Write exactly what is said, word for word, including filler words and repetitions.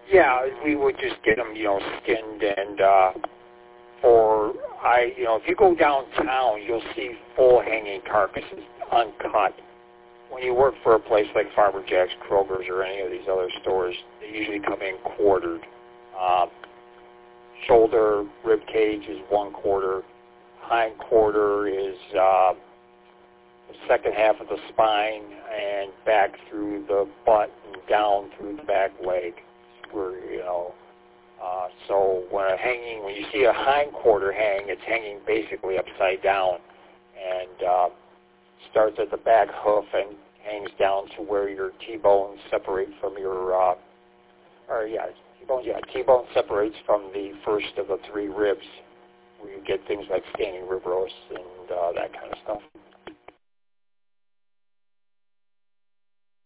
Yeah, we would just get them, you know, skinned and, uh, or I, you know, if you go downtown, you'll see full hanging carcasses, uncut. When you work for a place like Farmer Jack's, Kroger's, or any of these other stores, they usually come in quartered. Um, shoulder, rib cage is one quarter. Hind quarter is uh, the second half of the spine and back through the butt and down through the back leg. Where, you know, uh, so when a hanging, when you see a hind quarter hang, it's hanging basically upside down and uh, starts at the back hoof and hangs down to where your T-bone separates from your, uh, or yeah, T-bone, yeah, T-bone separates from the first of the three ribs, where you get things like standing rib roasts and uh, that kind of stuff.